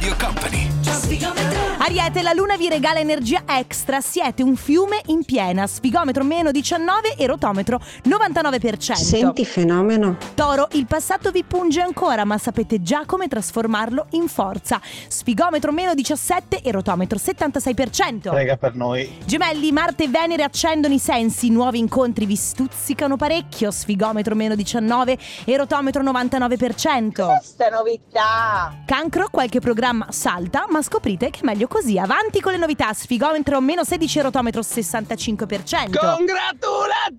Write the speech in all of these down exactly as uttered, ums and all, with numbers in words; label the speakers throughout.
Speaker 1: Radio Company.
Speaker 2: Ariete, la luna vi regala energia extra. Siete un fiume in piena. Sfigometro meno diciannove e rotometro novantanove per cento.
Speaker 3: Senti fenomeno.
Speaker 2: Toro, il passato vi punge ancora, ma sapete già come trasformarlo in forza. Sfigometro meno diciassette e rotometro settantasei per cento.
Speaker 4: Prega per noi.
Speaker 2: Gemelli, Marte e Venere accendono i sensi. Nuovi incontri vi stuzzicano parecchio. Sfigometro meno diciannove e rotometro novantanove per cento.
Speaker 5: Questa novità.
Speaker 2: Cancro, qualche programma salta, ma scoprite che è meglio così. Avanti con le novità. Sfigometro meno sedici e rotometro sessantacinque per cento.
Speaker 5: Congratulazioni!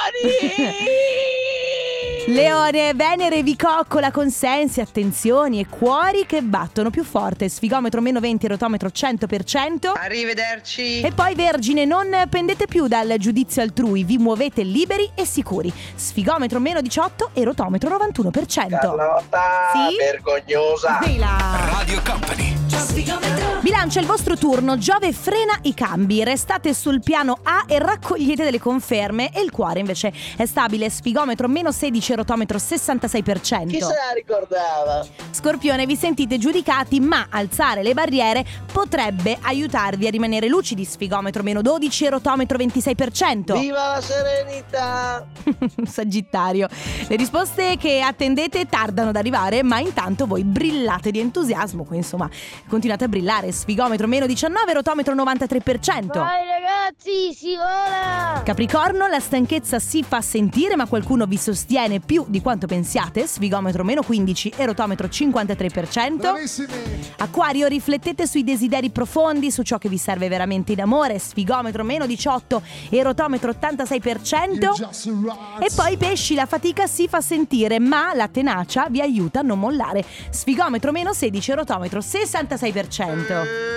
Speaker 2: Leone, Venere vi coccola con sensi, attenzioni e cuori che battono più forte. Sfigometro meno venti e rotometro cento per cento.
Speaker 5: Arrivederci.
Speaker 2: E poi Vergine, non pendete più dal giudizio altrui, vi muovete liberi e sicuri. Sfigometro meno diciotto e rotometro novantuno per cento.
Speaker 4: Carlotta,
Speaker 2: sì?
Speaker 4: vergognosa.
Speaker 2: Ehi là.
Speaker 1: Radio Company.
Speaker 2: Bilancia, il vostro turno. Giove frena i cambi. Restate sul piano A e raccogliete delle conferme. E il cuore invece è stabile. Sfigometro meno sedici e rotometro sessantasei per cento.
Speaker 5: Chi se la ricordava?
Speaker 2: Scorpione, vi sentite giudicati, ma alzare le barriere potrebbe aiutarvi a rimanere lucidi. Sfigometro meno dodici e rotometro ventisei per cento.
Speaker 5: Viva la serenità!
Speaker 2: Sagittario, le risposte che attendete tardano ad arrivare, ma intanto voi brillate di entusiasmo. Qui insomma continuate a brillare. Sfigometro meno diciannove, rotometro novantatré per cento.
Speaker 6: Vai ragazzi, si vola!
Speaker 2: Capricorno, la stanchezza si fa sentire, ma qualcuno vi sostiene più di quanto pensiate. Sfigometro meno quindici e rotometro cinquantatré per cento.
Speaker 7: Bravissimi!
Speaker 2: Acquario, riflettete sui desideri profondi, su ciò che vi serve veramente in amore. Sfigometro meno diciotto e rotometro ottantasei per cento. E poi pesci, la fatica si fa sentire, ma la tenacia vi aiuta a non mollare. Sfigometro meno sedici e rotometro sessantasei per cento.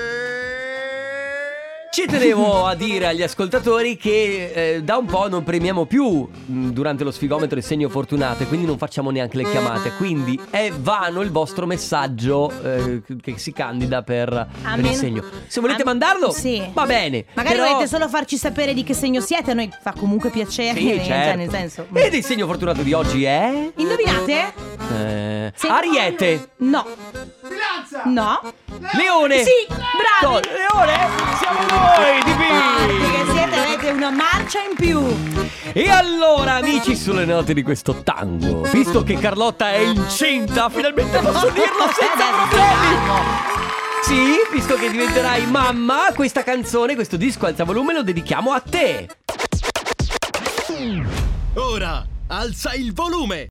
Speaker 8: Ci tenevo a dire agli ascoltatori che eh, da un po' non premiamo più mh, durante lo sfigometro il segno fortunato e quindi non facciamo neanche le chiamate. Quindi è vano il vostro messaggio eh, che si candida per, per il
Speaker 2: meno-
Speaker 8: segno. Se volete
Speaker 2: a-
Speaker 8: mandarlo,
Speaker 2: sì.
Speaker 8: va bene.
Speaker 2: Magari
Speaker 8: però...
Speaker 2: volete solo farci sapere di che segno siete, a noi fa comunque piacere.
Speaker 8: Sì,
Speaker 2: cioè,
Speaker 8: certo.
Speaker 2: nel senso.
Speaker 8: Ed il segno fortunato di oggi è...
Speaker 2: Indovinate?
Speaker 8: Eh,
Speaker 2: Sì.
Speaker 8: Ariete.
Speaker 2: No. No.
Speaker 8: Leone.
Speaker 2: Sì, bravi.
Speaker 8: No, Leone, siamo noi di
Speaker 2: Forti che
Speaker 8: B.
Speaker 2: siete, avete una marcia in più.
Speaker 8: E allora, amici, sulle note di questo tango, visto che Carlotta è incinta, finalmente posso dirlo senza problemi. Sì, visto che diventerai mamma, questa canzone, questo disco Alza Volume lo dedichiamo a te.
Speaker 9: Ora, alza il volume.